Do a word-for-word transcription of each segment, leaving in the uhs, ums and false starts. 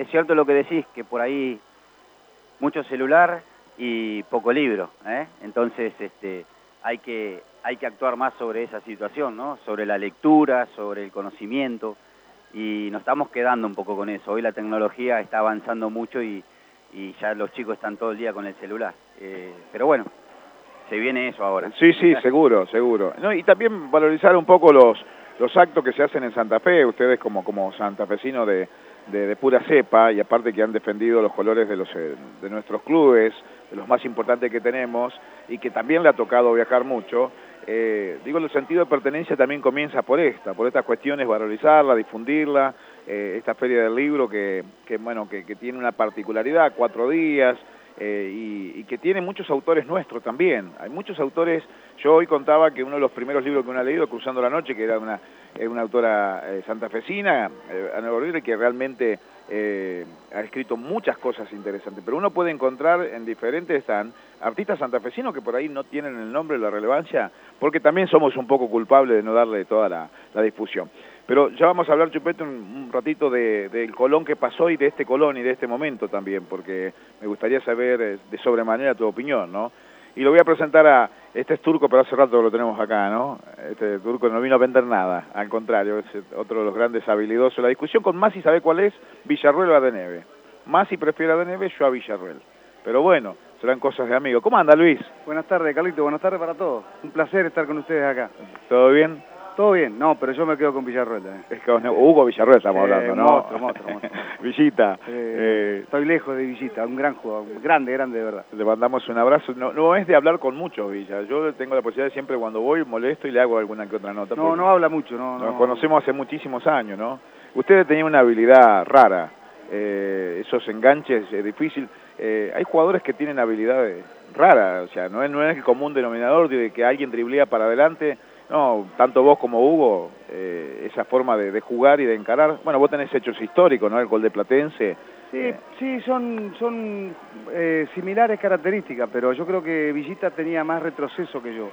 es cierto lo que decís, que por ahí mucho celular y poco libro, ¿eh? Entonces este, hay que, hay que actuar más sobre esa situación, ¿no? Sobre la lectura, sobre el conocimiento, y nos estamos quedando un poco con eso. Hoy la tecnología está avanzando mucho y, y ya los chicos están todo el día con el celular. Eh, pero bueno, se viene eso ahora. Sí, sí, seguro, seguro. No, y también valorizar un poco los, los actos que se hacen en Santa Fe, ustedes como, como santafesinos de, de, de pura cepa, y aparte que han defendido los colores de, los, de nuestros clubes, de los más importantes que tenemos, y que también le ha tocado viajar mucho. Eh, digo, el sentido de pertenencia también comienza por esta, por estas cuestiones, valorizarla, difundirla, eh, esta feria del libro que, que bueno, que, que tiene una particularidad, cuatro días, eh, y, y que tiene muchos autores nuestros también. Hay muchos autores. Yo hoy contaba que uno de los primeros libros que uno ha leído, Cruzando la Noche, que era una, eh, una autora eh, santafesina, eh, Ana Borrell, que realmente eh, ha escrito muchas cosas interesantes, pero uno puede encontrar en diferentes están artistas santafesinos que por ahí no tienen el nombre, la relevancia, porque también somos un poco culpables de no darle toda la, la difusión. Pero ya vamos a hablar, Chupete, un, un ratito de, del Colón que pasó y de este Colón y de este momento también, porque me gustaría saber eh, de sobremanera tu opinión, ¿no? Y lo voy a presentar a, este es Turco, pero hace rato que lo tenemos acá, ¿no? Este Turco no vino a vender nada, al contrario, es otro de los grandes habilidosos. La discusión con Masi, ¿sabe cuál es? Villarruel o Adeneve. Masi prefiere a Adeneve, yo a Villarruel. Pero bueno, serán cosas de amigos. ¿Cómo anda, Luis? Buenas tardes, Carlito, buenas tardes para todos. Un placer estar con ustedes acá. ¿Todo bien? Todo bien, no, pero yo me quedo con Villarruel. Eh. Es con Hugo Villarruel estamos eh, hablando, ¿no? Monstruo, monstruo, monstruo. Villita. Eh, eh, estoy lejos de Villita, un gran jugador, grande, grande de verdad. Le mandamos un abrazo. No, no es de hablar con muchos, Villa. Yo tengo la posibilidad de siempre cuando voy molesto y le hago alguna que otra nota. No, no habla mucho, no. Nos no. conocemos hace muchísimos años, ¿no? Ustedes tenían una habilidad rara, eh, esos enganches eh, difíciles. Eh, hay jugadores que tienen habilidades raras, o sea, no es, no es el común denominador de que alguien driblea para adelante. No, tanto vos como Hugo, eh, esa forma de, de jugar y de encarar. Bueno, vos tenés hechos históricos, ¿no? El gol de Platense. Sí, eh. sí, son, son eh, similares características, pero yo creo que Villita tenía más retroceso que yo.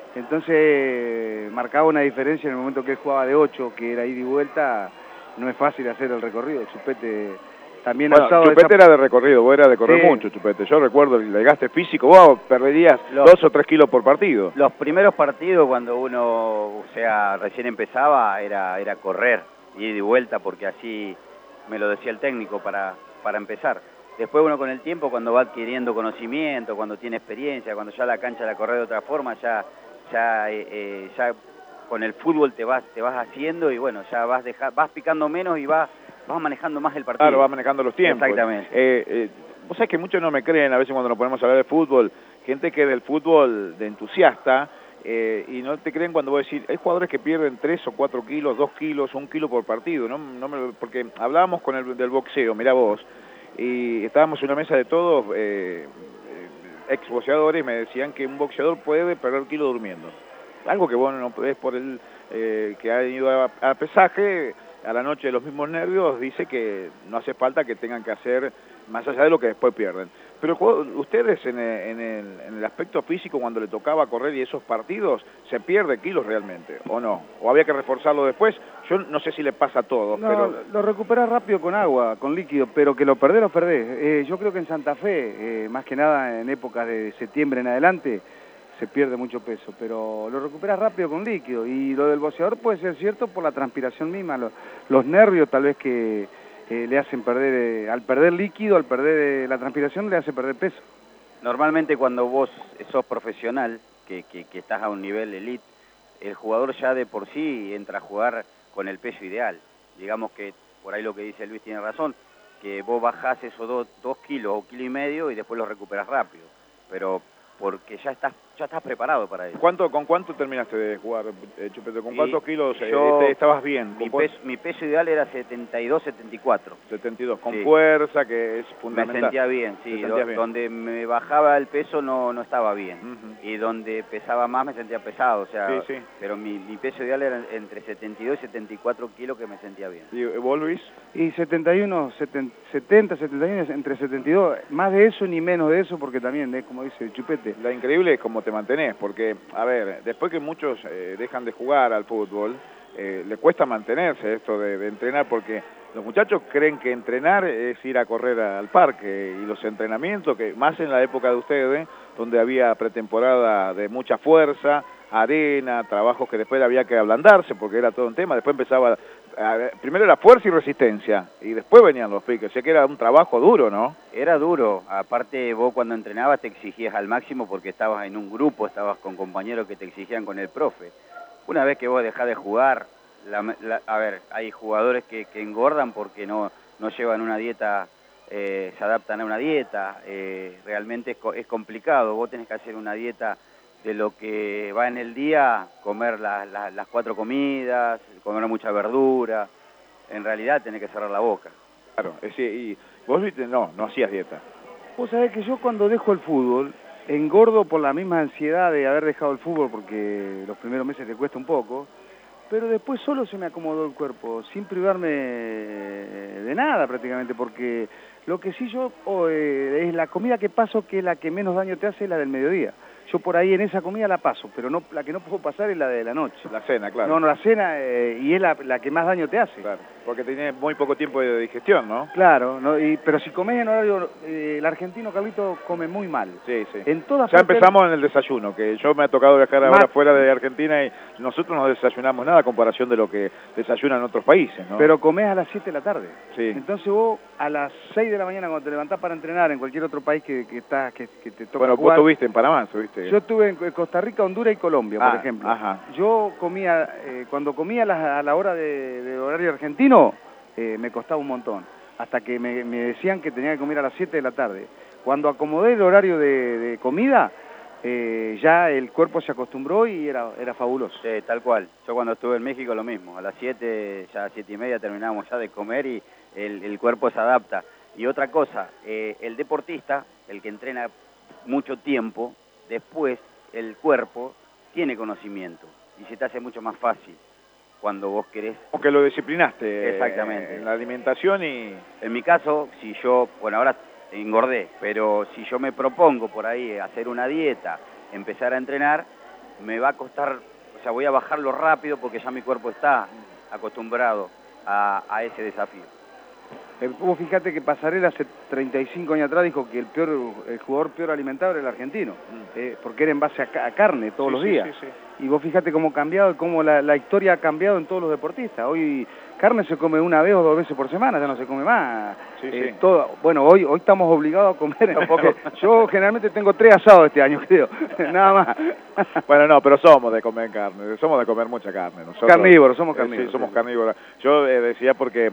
Entonces marcaba una diferencia en el momento que él jugaba de ocho, que era ida y vuelta. No es fácil hacer el recorrido. Chupete también bueno, ha usado Chupete esa... era de recorrido, vos eras de correr sí. mucho, Chupete. Yo recuerdo el desgaste físico, vos perderías los, dos o tres kilos por partido. Los primeros partidos cuando uno, o sea, recién empezaba, era, era correr, ir de vuelta, porque así me lo decía el técnico para, para empezar. Después uno con el tiempo, cuando va adquiriendo conocimiento, cuando tiene experiencia, cuando ya la cancha la corre de otra forma, ya, ya, eh, eh, ya con el fútbol te vas, te vas haciendo y bueno, ya vas, deja, vas picando menos y vas, vas manejando más el partido. Claro, vas manejando los tiempos. Exactamente. Eh, eh, vos sabés que muchos no me creen a veces cuando nos ponemos a hablar de fútbol, gente que del fútbol de entusiasta, eh, y no te creen cuando vos decís, hay jugadores que pierden tres o cuatro kilos, dos kilos, un kilo por partido, ¿no? No me, porque hablábamos con el del boxeo, mirá vos, y estábamos en una mesa de todos, eh, ex boxeadores, y me decían que un boxeador puede perder kilo durmiendo. Algo que vos no podés por el eh, que ha ido a, a pesaje, a la noche de los mismos nervios, dice que no hace falta que tengan que hacer más allá de lo que después pierden. Pero ustedes en el, en, el, en el aspecto físico, cuando le tocaba correr y esos partidos, ¿se pierde kilos realmente o no? ¿O había que reforzarlo después? Yo no sé si le pasa a todos, no, pero... lo recuperás rápido con agua, con líquido, pero que lo perdés, lo perdés. Eh, yo creo que en Santa Fe, eh, más que nada en épocas de septiembre en adelante, se pierde mucho peso, pero lo recuperas rápido con líquido. Y lo del boxeador puede ser cierto por la transpiración misma, los, los nervios tal vez que eh, le hacen perder, eh, al perder líquido, al perder eh, la transpiración, le hace perder peso. Normalmente cuando vos sos profesional, que, que, que estás a un nivel elite, el jugador ya de por sí entra a jugar con el peso ideal. Digamos que por ahí lo que dice Luis tiene razón, que vos bajás esos dos, dos kilos o kilo y medio y después los recuperas rápido. Pero porque ya estás ya estás preparado para eso. ¿Cuánto, ¿Con cuánto terminaste de jugar, eh, Chupete? ¿Con y cuántos kilos yo, eh, estabas bien? Mi peso, mi peso ideal era setenta y dos, setenta y cuatro. setenta y dos, con sí. fuerza, que es fundamental. Me sentía bien, sí. Do, bien. Donde me bajaba el peso no, no estaba bien. Uh-huh. Y donde pesaba más me sentía pesado, o sea, sí, sí. Pero mi, mi peso ideal era entre setenta y dos y setenta y cuatro kilos, que me sentía bien. ¿Y vos, Luis? Y setenta y uno, setenta, setenta, setenta y uno, entre setenta y dos, más de eso ni menos de eso, porque también es como dice el Chupete. Lo increíble es cómo te mantenés, porque, a ver, después que muchos eh, dejan de jugar al fútbol, eh, le cuesta mantenerse esto de, de entrenar, porque los muchachos creen que entrenar es ir a correr al parque, y los entrenamientos, que más en la época de ustedes, donde había pretemporada de mucha fuerza, arena, trabajos que después había que ablandarse porque era todo un tema, después empezaba, a, primero era fuerza y resistencia, y después venían los piques, o sea que era un trabajo duro, ¿no? Era duro, aparte vos cuando entrenabas te exigías al máximo porque estabas en un grupo, estabas con compañeros que te exigían con el profe. Una vez que vos dejás de jugar, la, la, a ver, hay jugadores que, que engordan porque no, no llevan una dieta, eh, se adaptan a una dieta, eh, realmente es, es complicado, vos tenés que hacer una dieta de lo que va en el día, comer la, la, las cuatro comidas, comer mucha verdura, en realidad tenés que cerrar la boca. Claro, es, y vos viste, no, no hacías dieta. Vos sabés que yo cuando dejo el fútbol, engordo por la misma ansiedad de haber dejado el fútbol, porque los primeros meses te cuesta un poco, pero después solo se me acomodó el cuerpo, sin privarme de nada prácticamente, porque lo que sí yo, oh, eh, es la comida que paso, que es la que menos daño te hace, es la del mediodía. Yo por ahí en esa comida la paso, pero no la que no puedo pasar es la de la noche. La cena, claro. No, no, la cena, eh, y es la, la que más daño te hace. Claro, porque tiene muy poco tiempo de digestión, ¿no? Claro, no, y, pero si comes en horario, eh, el argentino, Carlito, come muy mal. Sí, sí. En todas ya partes... empezamos en el desayuno, que yo me ha tocado viajar Mat... ahora fuera de Argentina y nosotros no desayunamos nada a comparación de lo que desayunan otros países, ¿no? Pero comés a las siete de la tarde. Sí. Entonces vos a las seis de la mañana cuando te levantás para entrenar en cualquier otro país que, que, está, que, que te toca Bueno, jugar, vos estuviste en Panamá, ¿estuviste? Yo estuve en Costa Rica, Honduras y Colombia, ah, por ejemplo. Ajá. Yo comía, eh, cuando comía a la, a la hora de, de horario argentino, eh, me costaba un montón, hasta que me, me decían que tenía que comer a las siete de la tarde. Cuando acomodé el horario de, de comida, eh, ya el cuerpo se acostumbró y era, era fabuloso. Sí, tal cual. Yo cuando estuve en México lo mismo, a las siete, ya a las siete y media terminábamos ya de comer y el, el cuerpo se adapta. Y otra cosa, eh, el deportista, el que entrena mucho tiempo, después el cuerpo tiene conocimiento y se te hace mucho más fácil cuando vos querés. Porque lo disciplinaste. Exactamente. Eh, en la alimentación y... En mi caso, si yo, bueno, ahora engordé, pero si yo me propongo por ahí hacer una dieta, empezar a entrenar, me va a costar, o sea, voy a bajarlo rápido porque ya mi cuerpo está acostumbrado a, a ese desafío. Eh, vos fíjate que Pasarela hace treinta y cinco años atrás dijo que el peor, el jugador peor alimentado era el argentino, mm. eh, porque era en base a, ca a carne todos sí, los sí, días. Sí, sí. Y vos fíjate cómo ha cambiado, cómo la, la historia ha cambiado en todos los deportistas. Hoy carne se come una vez o dos veces por semana, ya no se come más. Sí, eh, sí. Todo, bueno, hoy hoy estamos obligados a comer. Porque yo generalmente tengo tres asados este año, creo, nada más. Bueno, no, pero somos de comer carne, somos de comer mucha carne. Nosotros, carnívoros, somos carnívoros. Eh, sí, somos sí. carnívoros. Yo eh, decía porque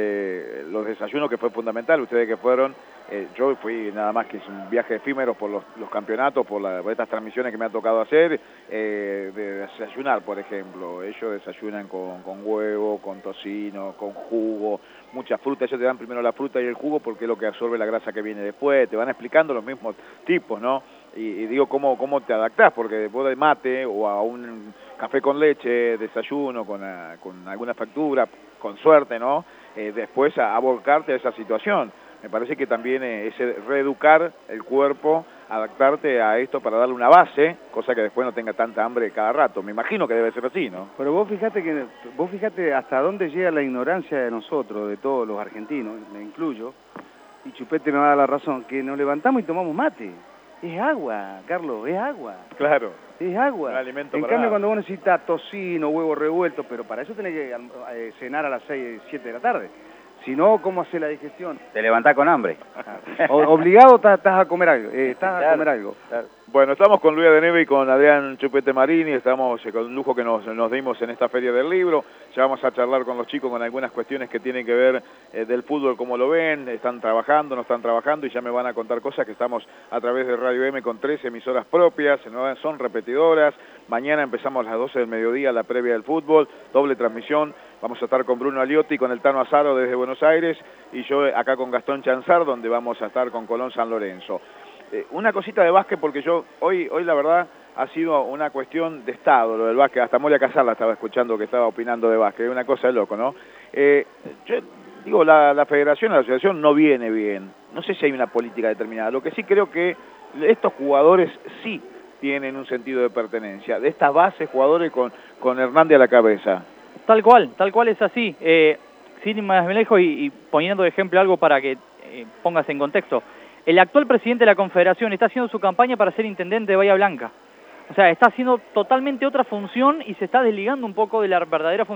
eh, los desayunos que fue fundamental, ustedes que fueron, eh, yo fui nada más que es un viaje efímero por los, los campeonatos, por, la, por estas transmisiones que me ha tocado hacer, eh, de desayunar, por ejemplo. Ellos desayunan con, con huevo, con tocino, con jugo, mucha fruta. Ellos te dan primero la fruta y el jugo porque es lo que absorbe la grasa que viene después. Te van explicando los mismos tipos, ¿no? Y, y digo, ¿cómo, cómo te adaptás? Porque vos de mate o a un café con leche, desayuno, con, a, con alguna factura, con suerte, ¿no? Eh, después a, a volcarte a esa situación. Me parece que también eh, es reeducar el cuerpo, adaptarte a esto para darle una base, cosa que después no tenga tanta hambre cada rato. Me imagino que debe ser así, ¿no? Pero vos fíjate que vos fíjate hasta dónde llega la ignorancia de nosotros, de todos los argentinos, me incluyo, y Chupete me va a dar la razón, que nos levantamos y tomamos mate. Es agua, Carlos, es agua. Claro. Es agua. Un alimento en para cambio, nada. Cuando vos necesitas tocino, huevos revueltos, pero para eso tenés que eh, cenar a las seis, siete de la tarde. Si no, ¿cómo hace la digestión? Te levantás con hambre. O, obligado estás, estás a comer algo. Eh, estás claro, a comer algo. Claro. Bueno, estamos con Luis de Neve y con Adrián Chupete Marini, estamos eh, con un lujo que nos, nos dimos en esta Feria del Libro. Ya vamos a charlar con los chicos con algunas cuestiones que tienen que ver eh, del fútbol, cómo lo ven, están trabajando, no están trabajando, y ya me van a contar cosas que estamos a través de Radio M con tres emisoras propias, son repetidoras. Mañana empezamos a las doce del mediodía la previa del fútbol, doble transmisión. Vamos a estar con Bruno Aliotti, con el Tano Azaro desde Buenos Aires, y yo acá con Gastón Chanzar, donde vamos a estar con Colón San Lorenzo. Eh, una cosita de básquet, porque yo hoy, hoy la verdad ha sido una cuestión de estado, lo del básquet. Hasta Moria Casar la estaba escuchando que estaba opinando de básquet, es una cosa de loco, ¿no? Eh, yo digo, la, la federación, la asociación no viene bien, no sé si hay una política determinada. Lo que sí creo que estos jugadores sí tienen un sentido de pertenencia, de estas bases jugadores con, con Hernández a la cabeza. Tal cual, tal cual es así. Eh, sin ir más lejos y, y poniendo de ejemplo algo para que eh, pongas en contexto, el actual presidente de la Confederación está haciendo su campaña para ser intendente de Bahía Blanca. O sea, está haciendo totalmente otra función y se está desligando un poco de la verdadera función